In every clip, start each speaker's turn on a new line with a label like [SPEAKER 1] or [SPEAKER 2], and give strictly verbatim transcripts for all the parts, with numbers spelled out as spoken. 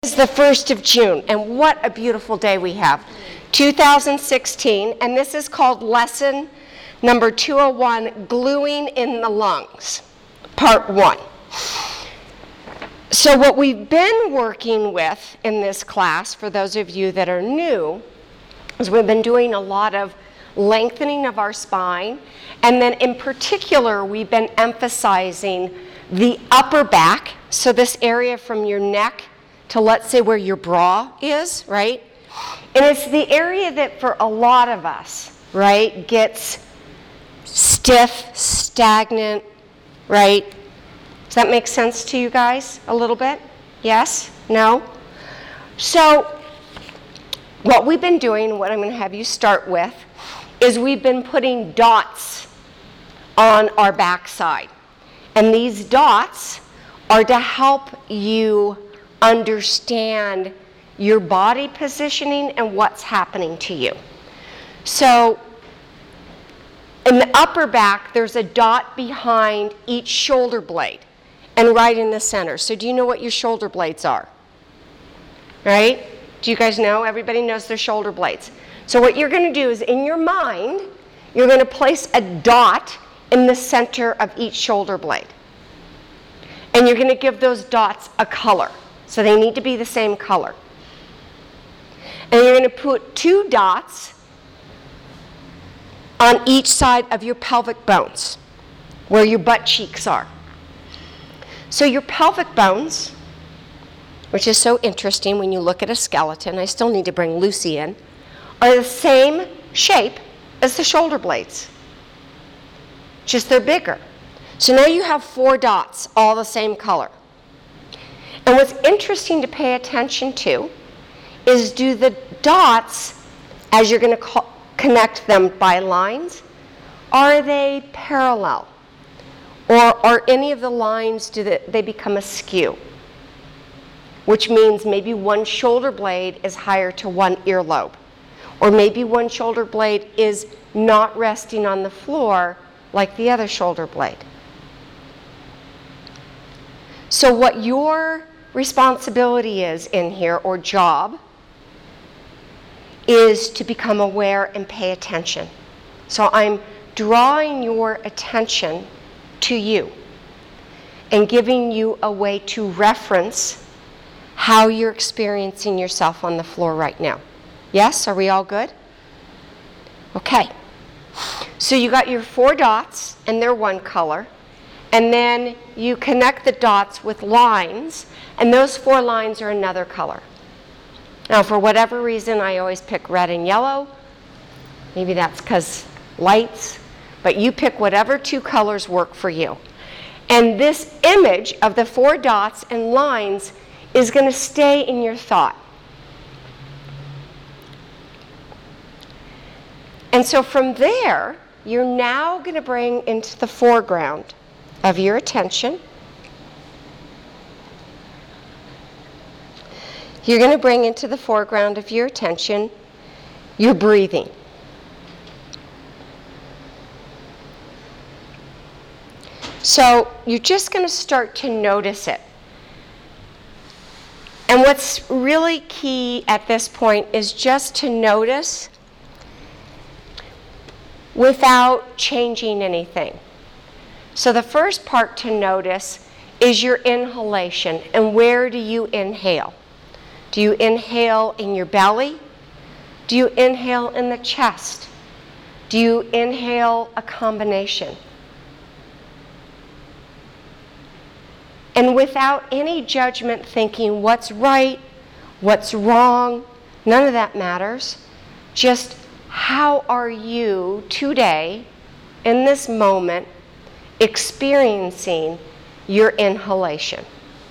[SPEAKER 1] It's the first of June, and what a beautiful day we have. two thousand sixteen, and this is called lesson number two oh one, Gluing in the Lungs, part one. So what we've been working with in this class, for those of you that are new, is we've been doing a lot of lengthening of our spine, and then in particular, we've been emphasizing the upper back, so this area from your neck to, let's say, where your bra is, right? And it's the area that for a lot of us, right, gets stiff, stagnant, right? Does that make sense to you guys a little bit? Yes? No? So what we've been doing, what I'm going to have you start with, is we've been putting dots on our backside. And these dots are to help you understand your body positioning and what's happening to you. So in the upper back, there's a dot behind each shoulder blade and right in the center. So do you know what your shoulder blades are? Right? Do you guys know? Everybody knows their shoulder blades. So what you're going to do is, in your mind, you're going to place a dot in the center of each shoulder blade. And you're going to give those dots a color. So they need to be the same color. And you're going to put two dots on each side of your pelvic bones, where your butt cheeks are. So your pelvic bones, which is so interesting when you look at a skeleton, I still need to bring Lucy in, are the same shape as the shoulder blades, just they're bigger. So now you have four dots, all the same color. And what's interesting to pay attention to is, do the dots, as you're going to co- connect them by lines, are they parallel? Or are any of the lines, do they, they become askew? Which means maybe one shoulder blade is higher to one earlobe. Or maybe one shoulder blade is not resting on the floor like the other shoulder blade. So what your responsibility is in here, or job, is to become aware and pay attention. So I'm drawing your attention to you and giving you a way to reference how you're experiencing yourself on the floor right now. Yes? Are we all good? Okay. So you got your four dots, and they're one color. And then you connect the dots with lines, and those four lines are another color. Now, for whatever reason, I always pick red and yellow. Maybe that's because lights. But you pick whatever two colors work for you. And this image of the four dots and lines is going to stay in your thought. And so from there, you're now going to bring into the foreground of your attention, you're going to bring into the foreground of your attention your breathing. So you're just going to start to notice it. And what's really key at this point is just to notice without changing anything. So the first part to notice is your inhalation. And where do you inhale? Do you inhale in your belly? Do you inhale in the chest? Do you inhale a combination? And without any judgment, thinking what's right, what's wrong, none of that matters. Just how are you today, in this moment, experiencing your inhalation?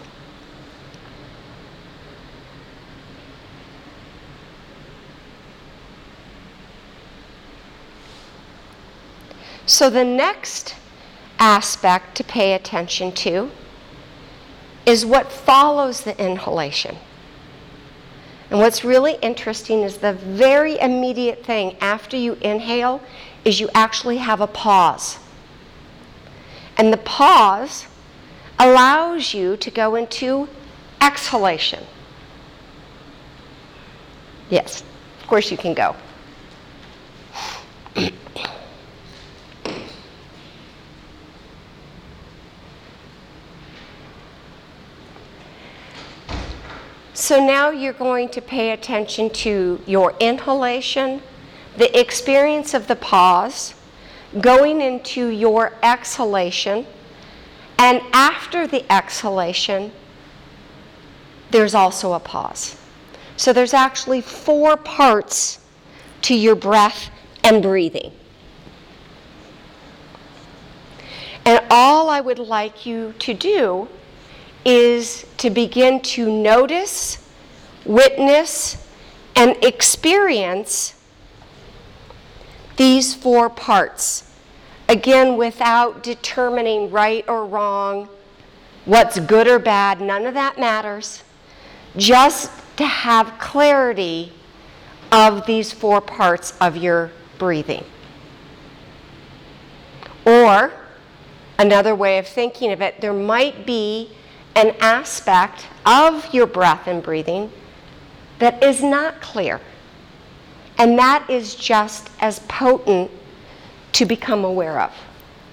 [SPEAKER 1] So the next aspect to pay attention to is what follows the inhalation. And what's really interesting is the very immediate thing after you inhale is you actually have a pause. And the pause allows you to go into exhalation. Yes, of course you can go. So now you're going to pay attention to your inhalation, the experience of the pause, going into your exhalation, and after the exhalation, there's also a pause. So there's actually four parts to your breath and breathing. And all I would like you to do is to begin to notice, witness, and experience these four parts. Again, without determining right or wrong, what's good or bad, none of that matters. Just to have clarity of these four parts of your breathing. Or, another way of thinking of it, there might be an aspect of your breath and breathing that is not clear. And that is just as potent to become aware of.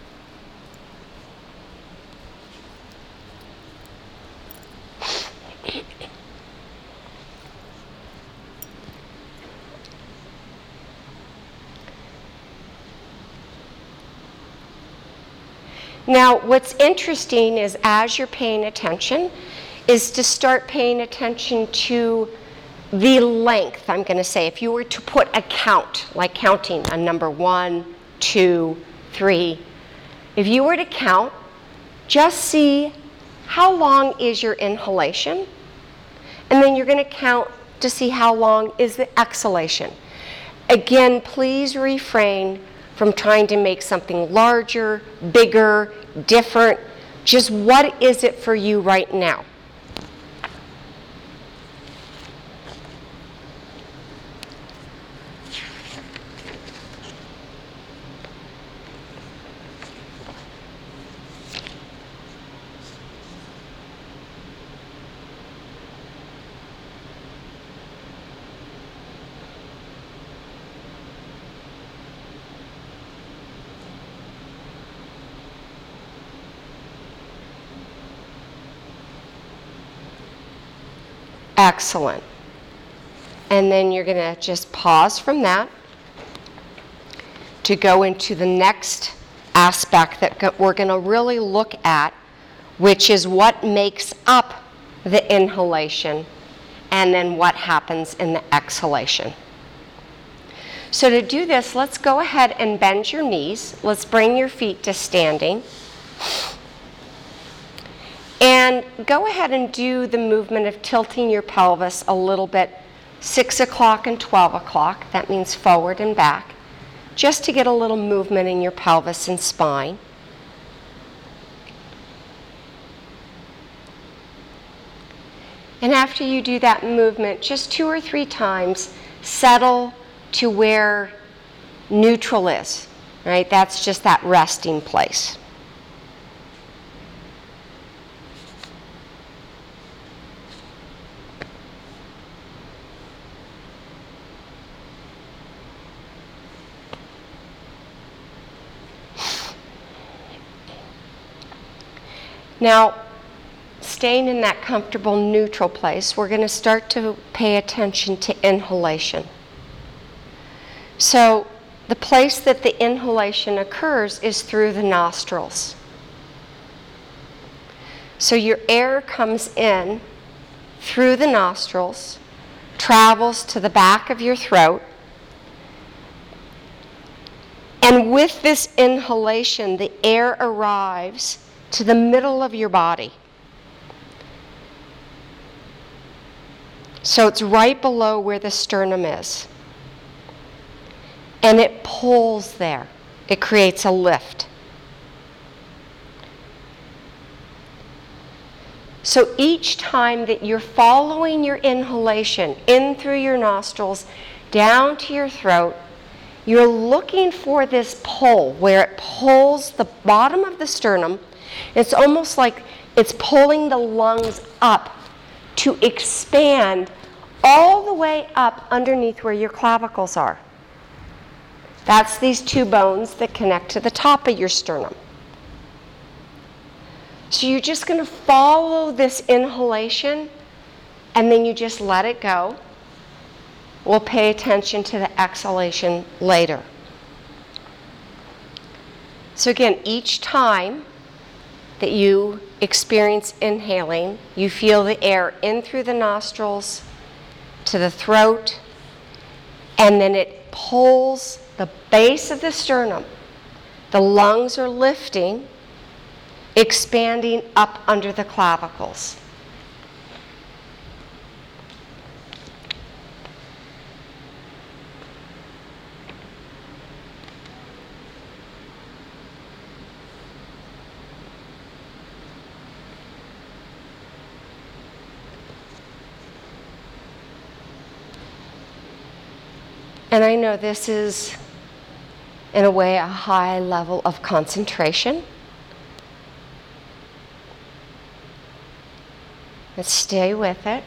[SPEAKER 1] Now, what's interesting is as you're paying attention, is to start paying attention to the length, I'm going to say. If you were to put a count, like counting a number one, two, three, if you were to count, just see how long is your inhalation, and then you're going to count to see how long is the exhalation. Again, please refrain from trying to make something larger, bigger, different. Just what is it for you right now? Excellent. And then you're going to just pause from that to go into the next aspect that we're going to really look at, which is what makes up the inhalation and then what happens in the exhalation. So to do this, let's go ahead and bend your knees. Let's bring your feet to standing. And go ahead and do the movement of tilting your pelvis a little bit, six o'clock and twelve o'clock. That means forward and back, just to get a little movement in your pelvis and spine. And after you do that movement, just two or three times, settle to where neutral is, right? That's just that resting place. Now, staying in that comfortable neutral place, we're going to start to pay attention to inhalation. So, the place that the inhalation occurs is through the nostrils. So your air comes in through the nostrils, travels to the back of your throat, and with this inhalation, the air arrives to the middle of your body. So it's right below where the sternum is. And it pulls there. It creates a lift. So each time that you're following your inhalation in through your nostrils, down to your throat, you're looking for this pull where it pulls the bottom of the sternum. It's almost like it's pulling the lungs up to expand all the way up underneath where your clavicles are. That's these two bones that connect to the top of your sternum. So you're just going to follow this inhalation, and then you just let it go. We'll pay attention to the exhalation later. So again, each time that you experience inhaling, you feel the air in through the nostrils to the throat, and then it pulls the base of the sternum. The lungs are lifting, expanding up under the clavicles. And I know this is, in a way, a high level of concentration. Let's stay with it.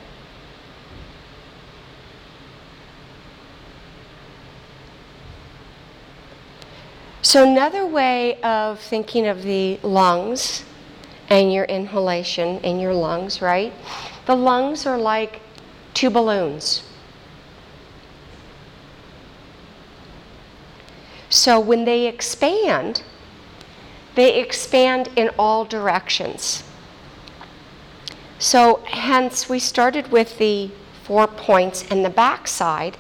[SPEAKER 1] So another way of thinking of the lungs and your inhalation in your lungs, right? The lungs are like two balloons. So when they expand, they expand in all directions. So hence we started with the four points in the back side.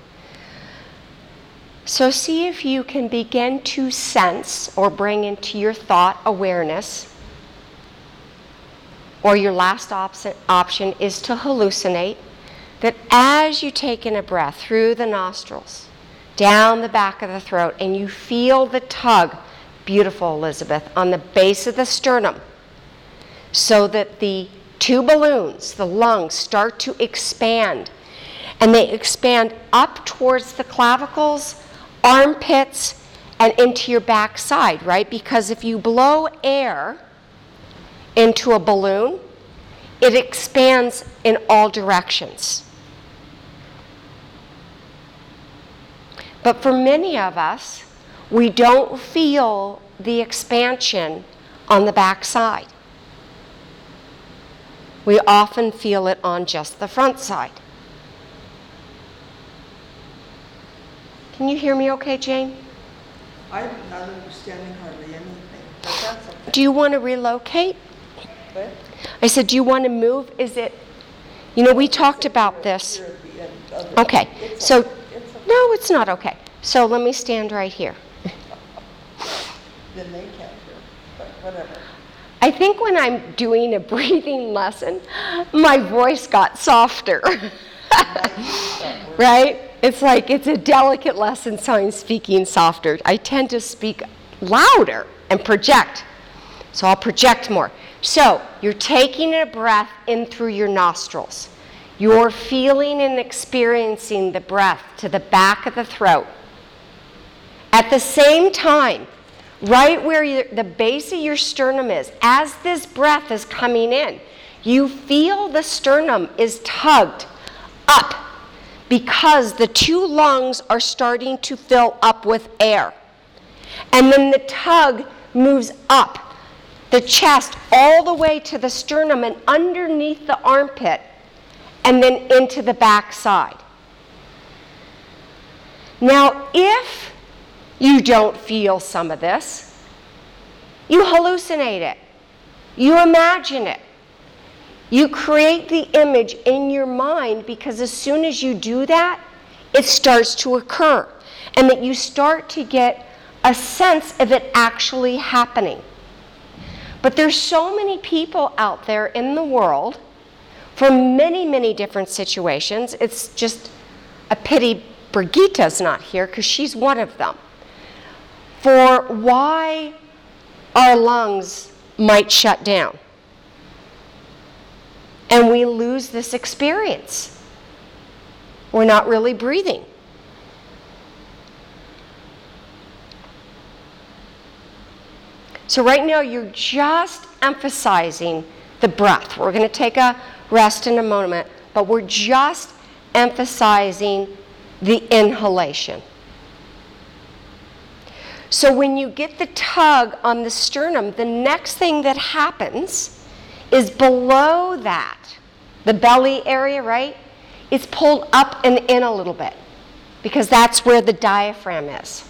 [SPEAKER 1] So see if you can begin to sense or bring into your thought awareness, or your last op- option is to hallucinate, that as you take in a breath through the nostrils, down the back of the throat, and you feel the tug, beautiful Elizabeth, on the base of the sternum, so that the two balloons, the lungs, start to expand. And they expand up towards the clavicles, armpits, and into your back side, right? Because if you blow air into a balloon, it expands in all directions. But for many of us, we don't feel the expansion on the back side. We often feel it on just the front side. Can you hear me okay, Jane?
[SPEAKER 2] I'm not understanding hardly anything, but that's okay.
[SPEAKER 1] Do you want to relocate?
[SPEAKER 2] What?
[SPEAKER 1] I said, do you want to move? Is it, you know, we talked about this.
[SPEAKER 2] You're at the end of it.
[SPEAKER 1] Okay,
[SPEAKER 2] It's
[SPEAKER 1] so,
[SPEAKER 2] okay. It's okay.
[SPEAKER 1] no, it's not okay. So let me stand right here.
[SPEAKER 2] Then they can't hear, but whatever.
[SPEAKER 1] I think when I'm doing a breathing lesson, my voice got softer. Right? It's like it's a delicate lesson, so I'm speaking softer. I tend to speak louder and project. So I'll project more. So you're taking a breath in through your nostrils. You're feeling and experiencing the breath to the back of the throat. At the same time, right where your, the base of your sternum is, as this breath is coming in, you feel the sternum is tugged up because the two lungs are starting to fill up with air. And then the tug moves up the chest all the way to the sternum and underneath the armpit and then into the back side. Now, if you don't feel some of this, you hallucinate it. You imagine it. You create the image in your mind, because as soon as you do that, it starts to occur. And that you start to get a sense of it actually happening. But there's so many people out there in the world for many, many different situations. It's just a pity Brigitta's not here, because she's one of them. For why our lungs might shut down. And we lose this experience. We're not really breathing. So right now you're just emphasizing the breath. We're going to take a rest in a moment, but we're just emphasizing the inhalation. So when you get the tug on the sternum, the next thing that happens is below that, the belly area, right? It's pulled up and in a little bit because that's where the diaphragm is.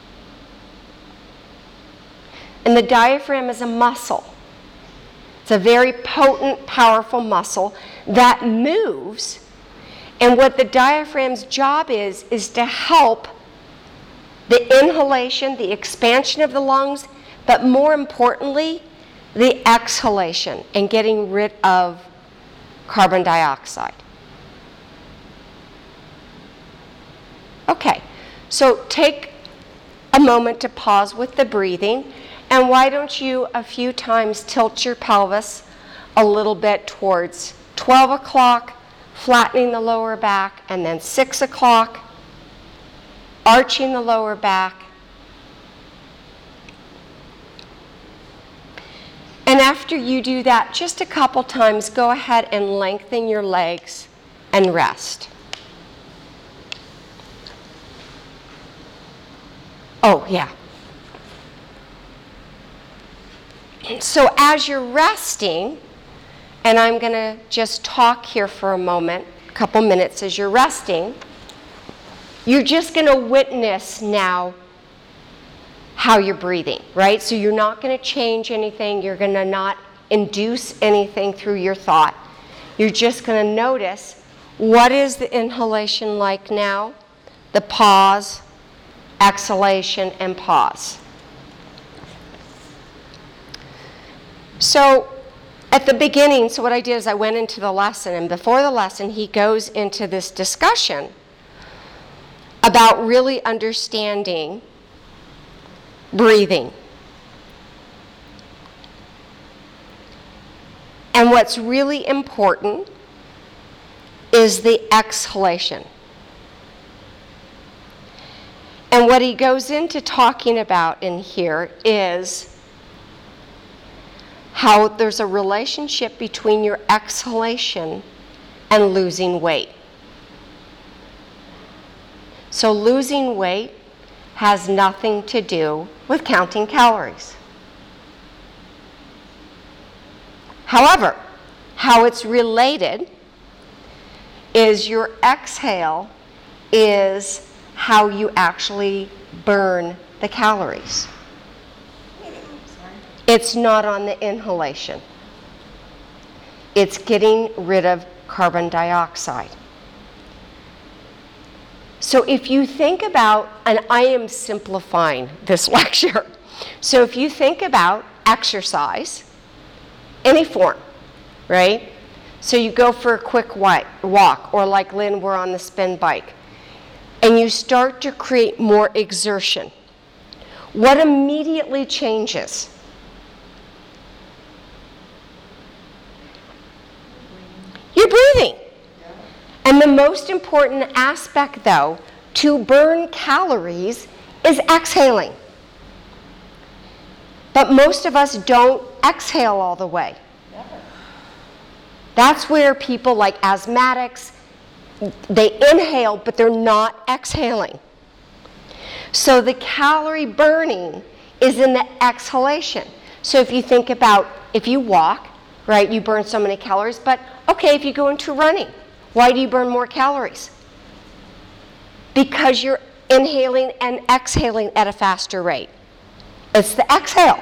[SPEAKER 1] And the diaphragm is a muscle. It's a very potent, powerful muscle that moves. And what the diaphragm's job is, is to help the inhalation, the expansion of the lungs, but more importantly, the exhalation and getting rid of carbon dioxide. Okay, so take a moment to pause with the breathing, and why don't you a few times tilt your pelvis a little bit towards twelve o'clock, flattening the lower back, and then six o'clock, arching the lower back. And after you do that just a couple times, go ahead and lengthen your legs and rest. Oh, yeah. So as you're resting, and I'm going to just talk here for a moment, a couple minutes as you're resting, you're just going to witness now how you're breathing, right? So you're not going to change anything. You're going to not induce anything through your thought. You're just going to notice, what is the inhalation like now? The pause, exhalation, and pause. So at the beginning, so what I did is I went into the lesson, and before the lesson, he goes into this discussion about really understanding breathing. And what's really important is the exhalation. And what he goes into talking about in here is how there's a relationship between your exhalation and losing weight. So losing weight has nothing to do with counting calories. However, how it's related is your exhale is how you actually burn the calories. It's not on the inhalation. It's getting rid of carbon dioxide. So if you think about, and I am simplifying this lecture, so if you think about exercise, any form, right? So you go for a quick walk, or like Lynn, we're on the spin bike, and you start to create more exertion. What immediately changes? You're breathing. And the most important aspect, though, to burn calories is exhaling. But most of us don't exhale all the way. That's where people like asthmatics, they inhale, but they're not exhaling. So the calorie burning is in the exhalation. So if you think about, if you walk, right, you burn so many calories, but okay, if you go into running, why do you burn more calories? Because you're inhaling and exhaling at a faster rate. It's the exhale.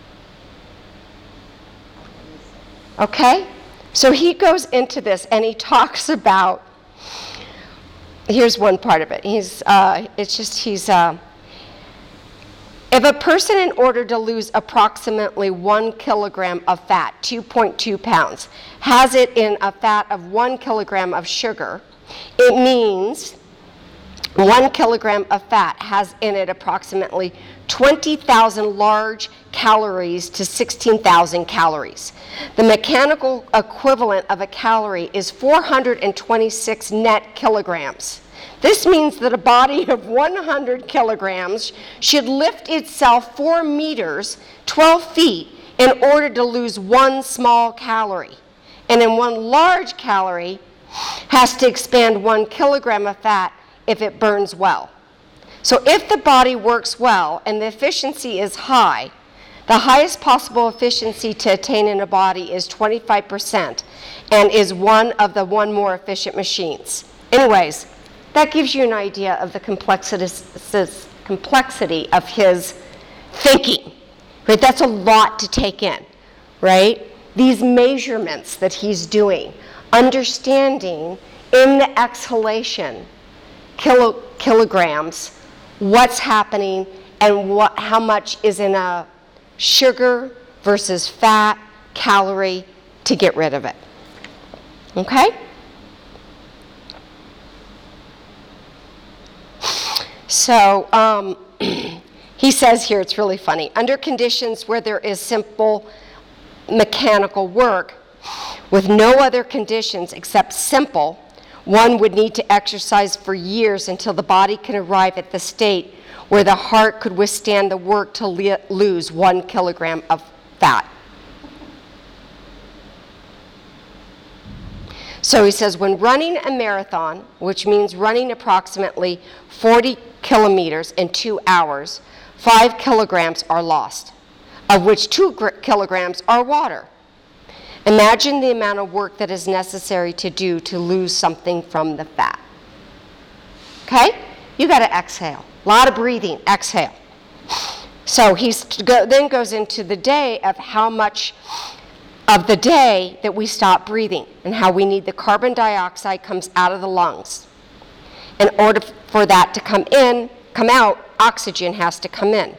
[SPEAKER 1] Okay? So he goes into this and he talks about, here's one part of it. He's, uh, it's just, he's, uh, if a person, in order to lose approximately one kilogram of fat, two point two pounds, has it in a fat of one kilogram of sugar, it means one kilogram of fat has in it approximately twenty thousand large calories to sixteen thousand calories. The mechanical equivalent of a calorie is four hundred twenty-six net kilograms. This means that a body of one hundred kilograms should lift itself four meters, twelve feet, in order to lose one small calorie. And in one large calorie, has to expand one kilogram of fat if it burns well. So if the body works well and the efficiency is high, the highest possible efficiency to attain in a body is twenty-five percent and is one of the one more efficient machines. Anyways, that gives you an idea of the complexity, complexity of his thinking. Right? That's a lot to take in, right? These measurements that he's doing, understanding in the exhalation, kilo, kilograms, what's happening and what, how much is in a sugar versus fat, calorie, to get rid of it. Okay? So, um, he says here, it's really funny, under conditions where there is simple mechanical work, with no other conditions except simple, one would need to exercise for years until the body can arrive at the state where the heart could withstand the work to le- lose one kilogram of fat. So he says, when running a marathon, which means running approximately forty kilometers in two hours, five kilograms are lost, of which two gr- kilograms are water. Imagine the amount of work that is necessary to do to lose something from the fat. Okay? You got to exhale. A lot of breathing. Exhale. So he go, then goes into the day of how much of the day that we stop breathing and how we need the carbon dioxide comes out of the lungs. In order for that to come in, come out, oxygen has to come in.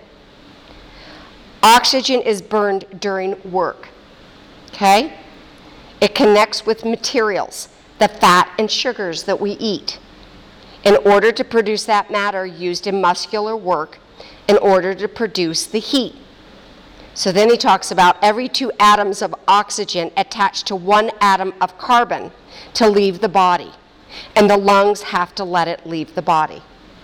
[SPEAKER 1] Oxygen is burned during work. Okay? It connects with materials, the fat and sugars that we eat, in order to produce that matter used in muscular work, in order to produce the heat. So then he talks about every two atoms of oxygen attached to one atom of carbon to leave the body, and the lungs have to let it leave the body.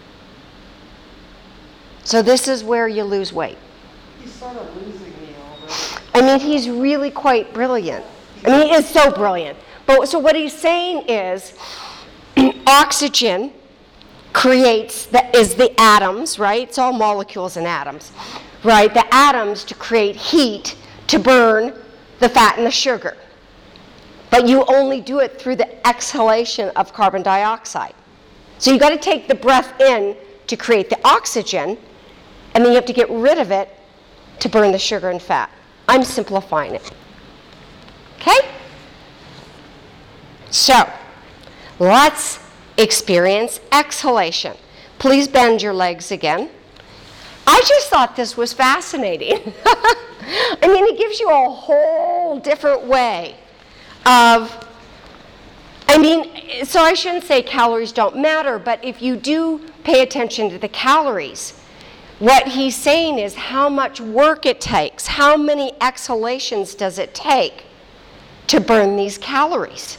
[SPEAKER 1] So this is where you lose weight.
[SPEAKER 2] He's sort of losing me already.
[SPEAKER 1] I mean, he's really quite brilliant. I mean, he is so brilliant. But so what he's saying is, oxygen creates, the, is the atoms, right? It's all molecules and atoms, right? The atoms to create heat to burn the fat and the sugar. But you only do it through the exhalation of carbon dioxide. So you got to take the breath in to create the oxygen, and then you have to get rid of it to burn the sugar and fat. I'm simplifying it. Okay? So, let's experience exhalation. Please bend your legs again. I just thought this was fascinating. I mean, it gives you a whole different way of, I mean, so I shouldn't say calories don't matter, but if you do pay attention to the calories, what he's saying is how much work it takes, how many exhalations does it take to burn these calories,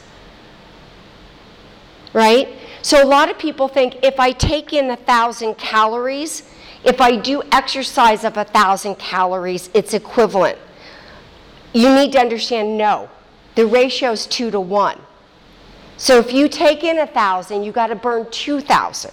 [SPEAKER 1] right? So a lot of people think if I take in a thousand calories, if I do exercise of a thousand calories, it's equivalent. You need to understand, no, the ratio is two to one. So if you take in a thousand, you got to burn two thousand.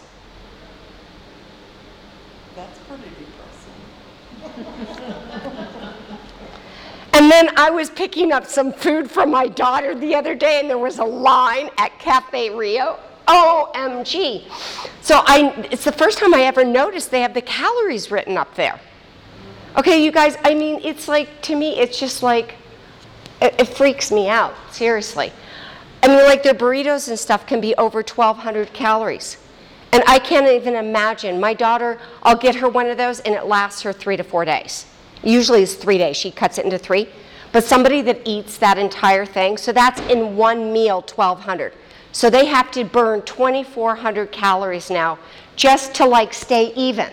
[SPEAKER 2] That's pretty depressing.
[SPEAKER 1] And then I was picking up some food from my daughter the other day, and there was a line at Cafe Rio. O M G. So I, it's the first time I ever noticed they have the calories written up there. Okay, you guys, I mean, it's like, to me, it's just like, it, it freaks me out, seriously. I mean, like their burritos and stuff can be over twelve hundred calories. And I can't even imagine. My daughter, I'll get her one of those, and it lasts her three to four days. Usually it's three days. She cuts it into three. But somebody that eats that entire thing, so that's in one meal, twelve hundred. So they have to burn twenty-four hundred calories now just to like stay even.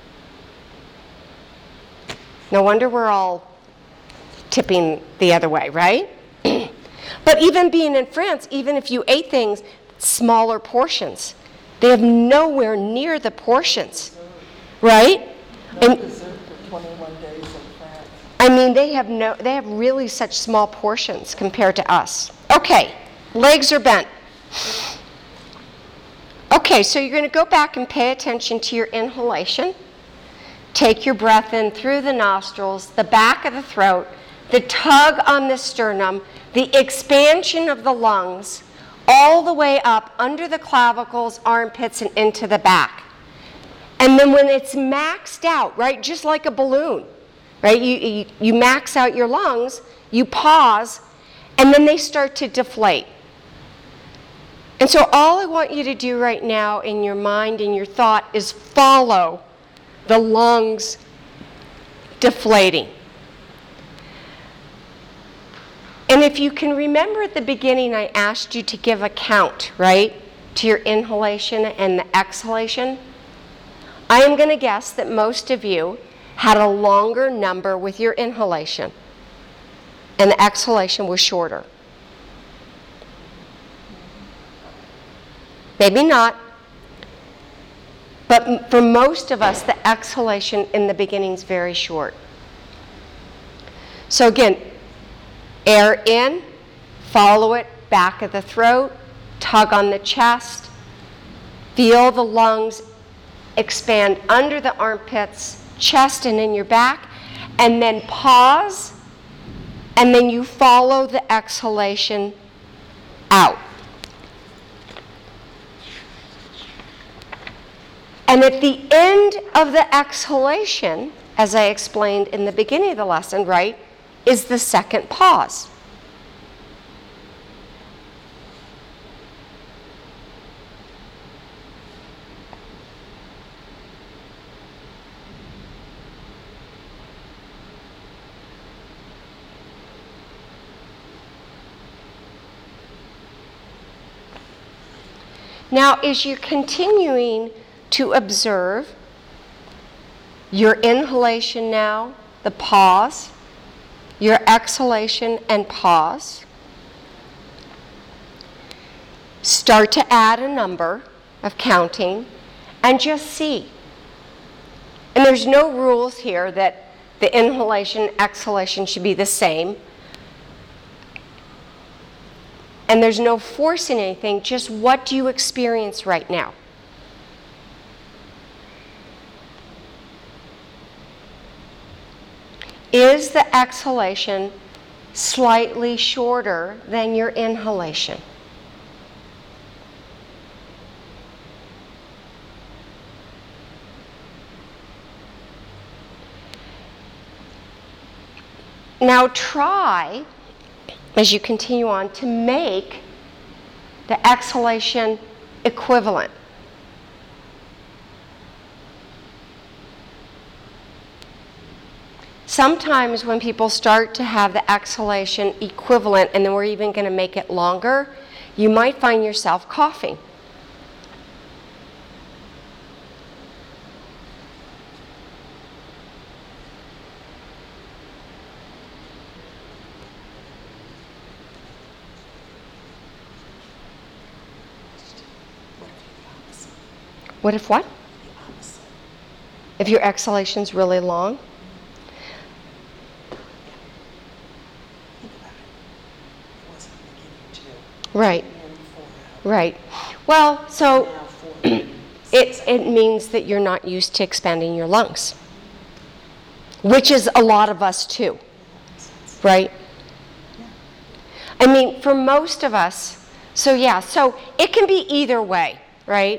[SPEAKER 1] No wonder we're all tipping the other way, right? But even being in France, even if you ate things, smaller portions, they have nowhere near the portions, right?
[SPEAKER 2] No
[SPEAKER 1] And,
[SPEAKER 2] dessert for twenty-one days in France.
[SPEAKER 1] I mean, they have no, they have really such small portions compared to us. Okay, legs are bent. Okay, so you're going to go back and pay attention to your inhalation. Take your breath in through the nostrils, the back of the throat, the tug on the sternum, the expansion of the lungs, all the way up under the clavicles, armpits, and into the back. And then when it's maxed out, right, just like a balloon, right, you, you, you max out your lungs, you pause, and then they start to deflate. And so all I want you to do right now in your mind and your thought is follow the lungs deflating. And if you can remember at the beginning, I asked you to give a count, right, to your inhalation and the exhalation. I am going to guess that most of you had a longer number with your inhalation, and the exhalation was shorter. Maybe not, but m- for most of us, the exhalation in the beginning is very short. So again, air in, follow it, back of the throat, tug on the chest, feel the lungs expand under the armpits, chest, and in your back, and then pause, and then you follow the exhalation out. And at the end of the exhalation, as I explained in the beginning of the lesson, right, is the second pause. Now, as you're continuing to observe your inhalation now, the pause, your exhalation and pause, start to add a number of counting and just see. And there's no rules here that the inhalation, exhalation should be the same. And there's no forcing anything, just what do you experience right now? Is the exhalation slightly shorter than your inhalation? Now try, as you continue on, to make the exhalation equivalent. Sometimes when people start to have the exhalation equivalent, and then we're even going to make it longer, you might find yourself coughing. What if what? If your exhalation's really long? Right, right. Well, so it, it means that you're not used to expanding your lungs, which is a lot of us too, right? I mean, for most of us, so yeah, so it can be either way, right?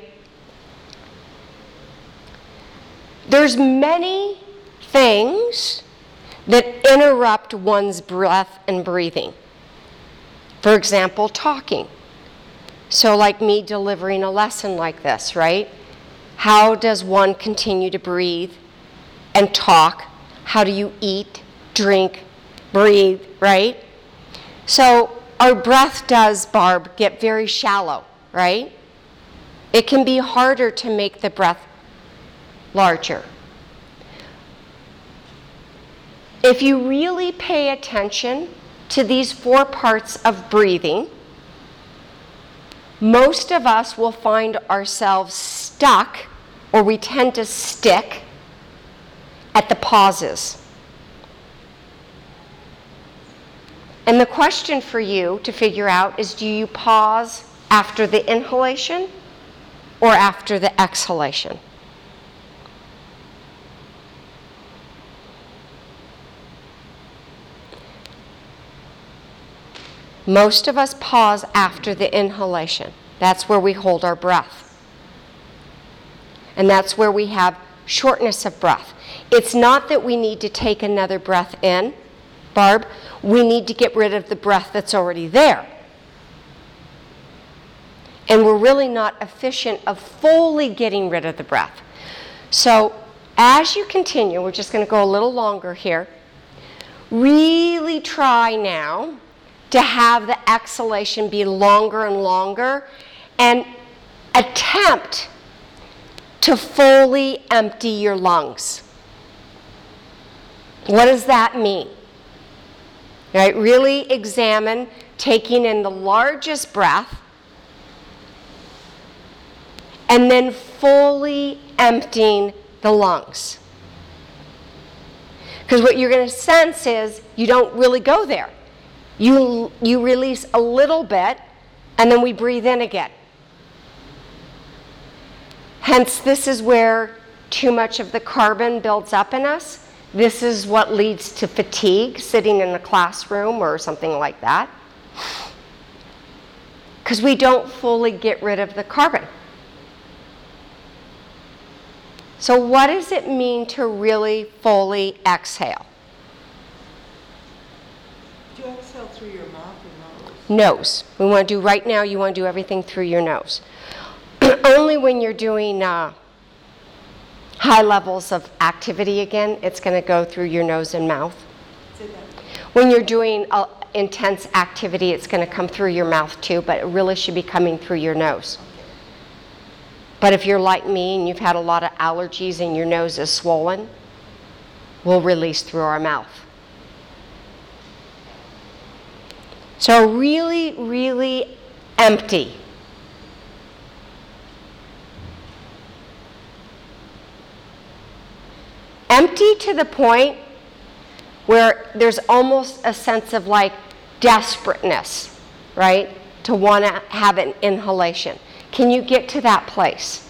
[SPEAKER 1] There's many things that interrupt one's breath and breathing. For example, talking. So like me delivering a lesson like this, right? How does one continue to breathe and talk? How do you eat, drink, breathe, right? So our breath does, Barb, get very shallow, right? It can be harder to make the breath larger. If you really pay attention to these four parts of breathing, most of us will find ourselves stuck, or we tend to stick at the pauses. And the question for you to figure out is, do you pause After the inhalation or after the exhalation? Most of us pause after the inhalation. That's where we hold our breath. And that's where we have shortness of breath. It's not that we need to take another breath in, Barb. We need to get rid of the breath that's already there. And we're really not efficient of fully getting rid of the breath. So as you continue, we're just going to go a little longer here. Really try now to have the exhalation be longer and longer, and attempt to fully empty your lungs. What does that mean? Right? Really examine taking in the largest breath and then fully emptying the lungs. Because what you're going to sense is you don't really go there. You, you release a little bit, and then we breathe in again. Hence, this is where too much of the carbon builds up in us. This is what leads to fatigue, sitting in a classroom or something like that. Because we don't fully get rid of the carbon. So what does it mean to really fully exhale?
[SPEAKER 2] Do you exhale through your mouth or nose?
[SPEAKER 1] Nose. We want to do right now, you want to do everything through your nose. Only when you're doing uh, high levels of activity again, it's going to go through your nose and mouth.
[SPEAKER 2] Say that.
[SPEAKER 1] When you're doing uh, intense activity, it's going to come through your mouth too, but it really should be coming through your nose. But if you're like me and you've had a lot of allergies and your nose is swollen, we'll release through our mouth. So really, really empty. Empty to the point where there's almost a sense of like desperateness, right? To want to have an inhalation. Can you get to that place?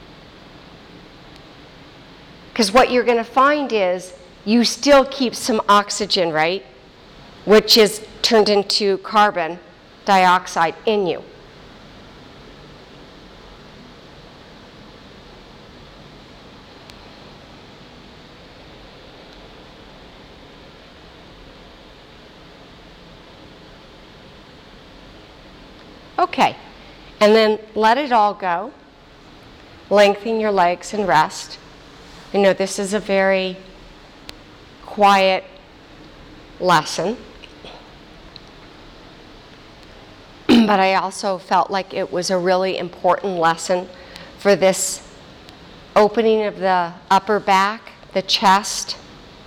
[SPEAKER 1] Because what you're going to find is you still keep some oxygen, right? Which is turned into carbon dioxide in you. Okay, and then let it all go. Lengthen your legs and rest. You know, this is a very quiet lesson. But I also felt like it was a really important lesson for this opening of the upper back, the chest.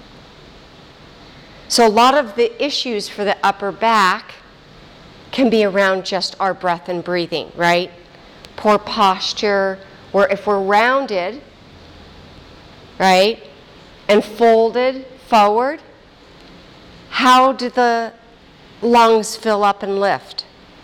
[SPEAKER 1] So a lot of the issues for the upper back can be around just our breath and breathing, right? Poor posture, where if we're rounded, right, and folded forward, how do the lungs fill up and lift?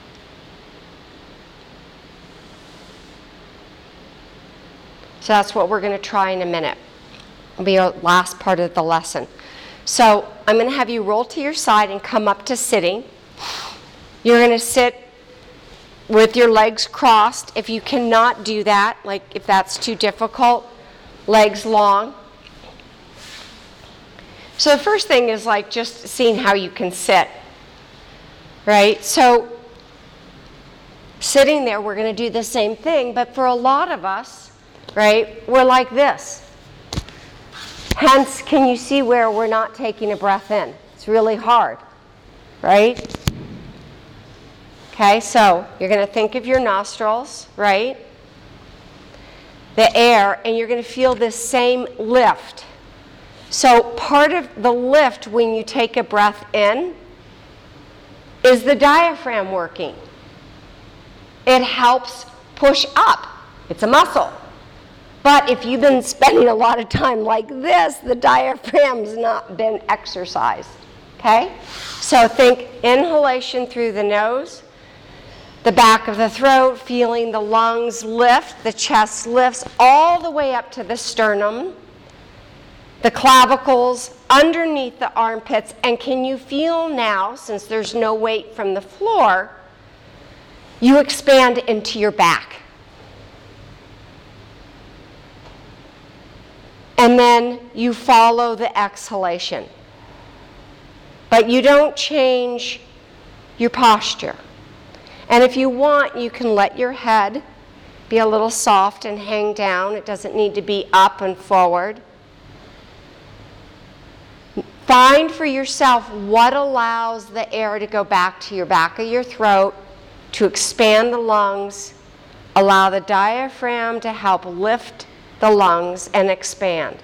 [SPEAKER 1] So that's what we're going to try in a minute. It'll be our last part of the lesson. So I'm going to have you roll to your side and come up to sitting. You're going to sit with your legs crossed. If you cannot do that, like if that's too difficult, legs long. So the first thing is like just seeing how you can sit, right? So sitting there, we're going to do the same thing, but for a lot of us, right, we're like this. Hence, can you see where we're not taking a breath in? It's really hard, right? Okay, so you're going to think of your nostrils, right? The air, and you're going to feel this same lift. So part of the lift when you take a breath in is the diaphragm working. It helps push up. It's a muscle. But if you've been spending a lot of time like this, the diaphragm's not been exercised. Okay? So think inhalation through the nose. the back of the throat, feeling the lungs lift, the chest lifts all the way up to the sternum, the clavicles, underneath the armpits. And can you feel now, since there's no weight from the floor, you expand into your back. And then you follow the exhalation. But you don't change your posture. And if you want, you can let your head be a little soft and hang down. It doesn't need to be up and forward. Find for yourself what allows the air to go back to your back of your throat, to expand the lungs, allow the diaphragm to help lift the lungs and expand.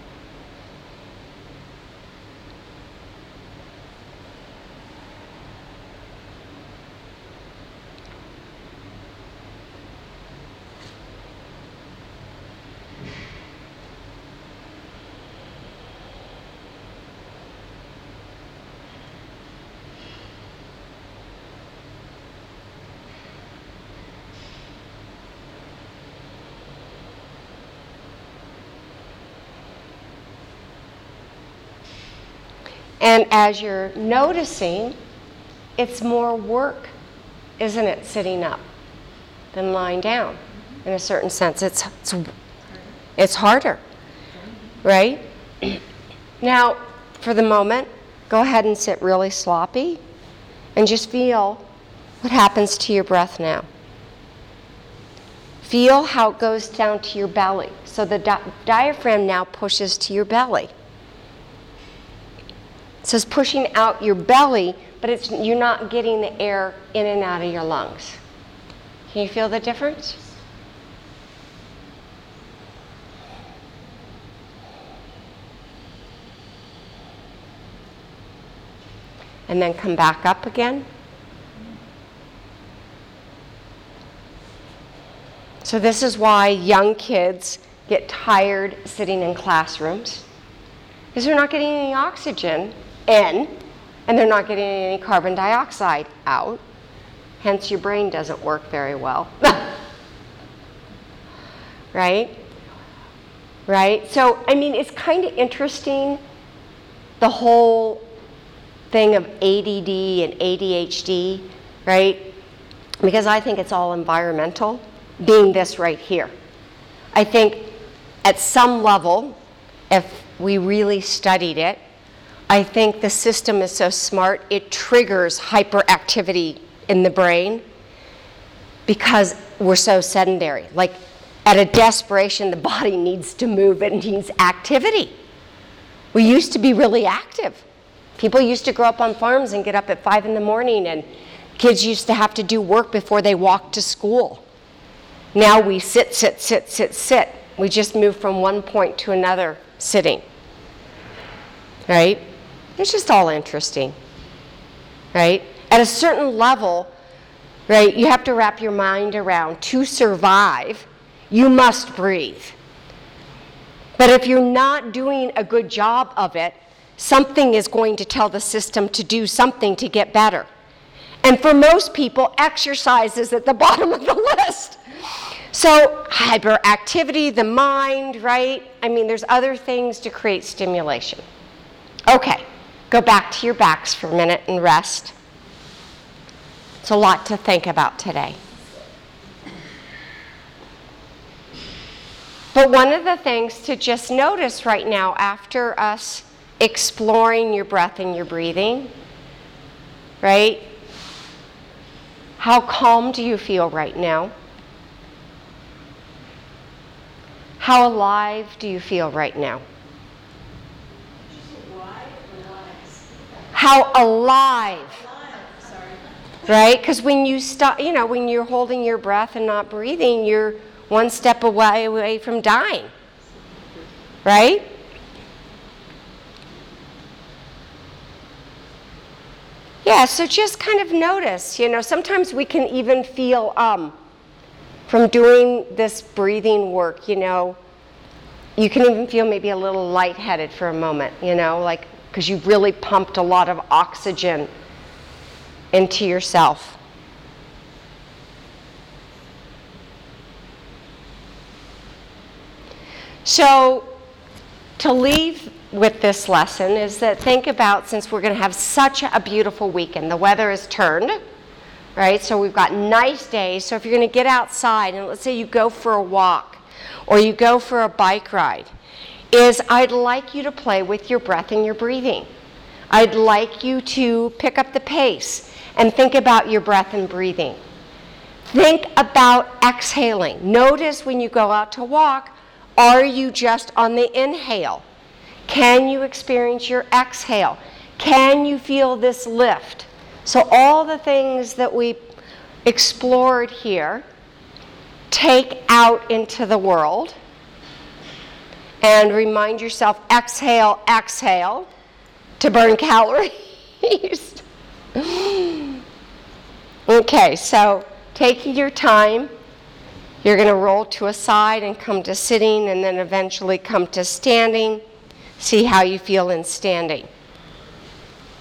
[SPEAKER 1] And as you're noticing, it's more work, isn't it, sitting up than lying down? In a certain sense, it's, it's, it's harder, right? Now, for the moment, go ahead and sit really sloppy and just feel what happens to your breath now. Feel how it goes down to your belly. So the di- diaphragm now pushes to your belly. So it's pushing out your belly, but it's, you're not getting the air in and out of your lungs. Can you feel the difference? And then come back up again. So this is why young kids get tired sitting in classrooms, because they're not getting any oxygen in, and they're not getting any carbon dioxide out. Hence, your brain doesn't work very well. Right? Right? So, I mean, it's kind of interesting, the whole thing of A D D and A D H D, right? Because I think it's all environmental, being this right here. I think at some level, if we really studied it, I think the system is so smart, it triggers hyperactivity in the brain because we're so sedentary. Like, at a desperation, the body needs to move, it needs activity. We used to be really active. People used to grow up on farms and get up at five in the morning, and kids used to have to do work before they walked to school. Now we sit, sit, sit, sit, sit. We just move from one point to another sitting. Right? It's just all interesting. Right? At a certain level, right, you have to wrap your mind around, to survive, you must breathe. But if you're not doing a good job of it, something is going to tell the system to do something to get better. And for most people, exercise is at the bottom of the list. So hyperactivity, the mind, right? I mean, there's other things to create stimulation. Okay, go back to your backs for a minute and rest. It's a lot to think about today. But one of the things to just notice right now, after us exploring your breath and your breathing, right? How calm do you feel right now? How alive do you feel right now? How alive? Right? Because when you stop, you know, when you're holding your breath and not breathing, you're one step away, away from dying. Right? Yeah, so just kind of notice, you know, sometimes we can even feel, um, from doing this breathing work, you know, you can even feel maybe a little lightheaded for a moment, you know, like, because you've really pumped a lot of oxygen into yourself. So to leave with this lesson is that think about, since we're going to have such a beautiful weekend, the weather has turned, right? So we've got nice days. So if you're going to get outside and let's say you go for a walk or you go for a bike ride, is I'd like you to play with your breath and your breathing. I'd like you to pick up the pace and think about your breath and breathing. Think about exhaling. Notice when you go out to walk, are you just on the inhale? Can you experience your exhale? Can you feel this lift? So all the things that we explored here, take out into the world and remind yourself, exhale, exhale, to burn calories. Okay, so taking your time, you're going to roll to a side and come to sitting and then eventually come to standing. See how you feel in standing.